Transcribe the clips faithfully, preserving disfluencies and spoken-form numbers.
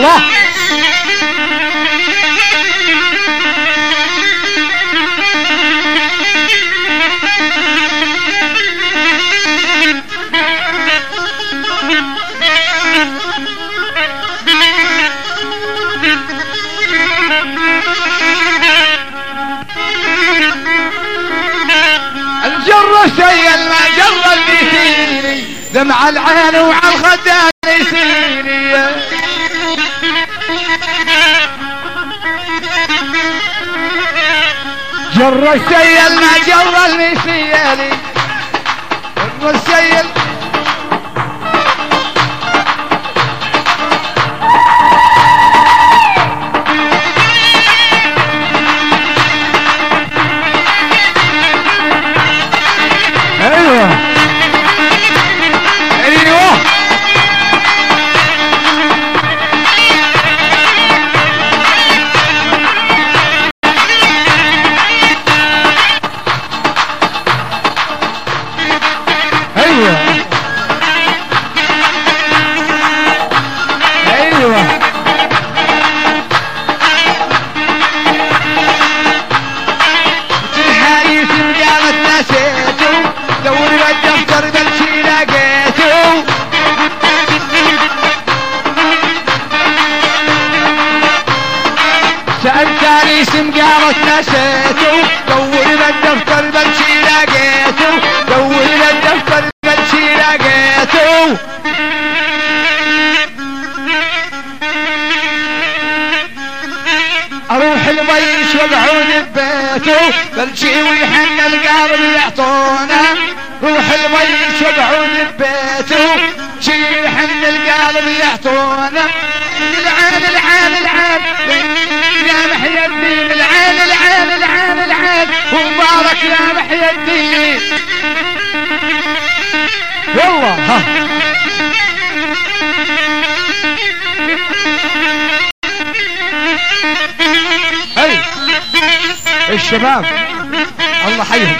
الله. الجر سيل ما جر اللي فيني دمع العين وعلى الخدان يسيني. جر السيل ما جر اللي فيني جر السيل. ايوه ايوه ايوه ايوه الحايس قامت نسيته دور الدفتر بلشي لقيته. سألتني اسم قامت نسيته دور الدفتر بلشي لقيته دور الدفتر بلشي لقيته. اروح البيش وابعود ببيته بلشي ويحن القلب يعطونا. روح البيش وابعود ببيته شي يحن القلب يعطونا. العين العين العين يا محيى الدين العين العين العين العين ومبارك يا محيى الدين. يلا ها هي الشباب الله حيهم.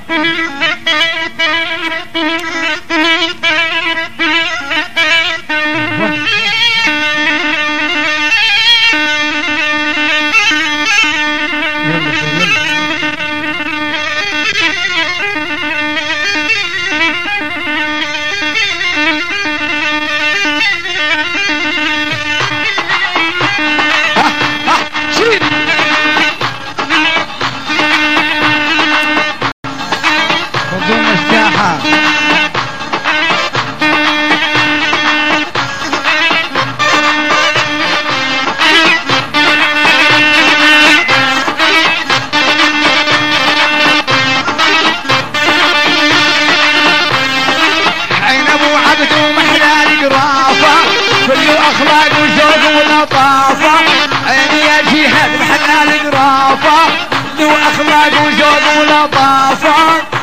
اخلاق وذوق ولطافه عيني يا جهاد محلال قرافه ذو اخلاق وذوق ولطافه.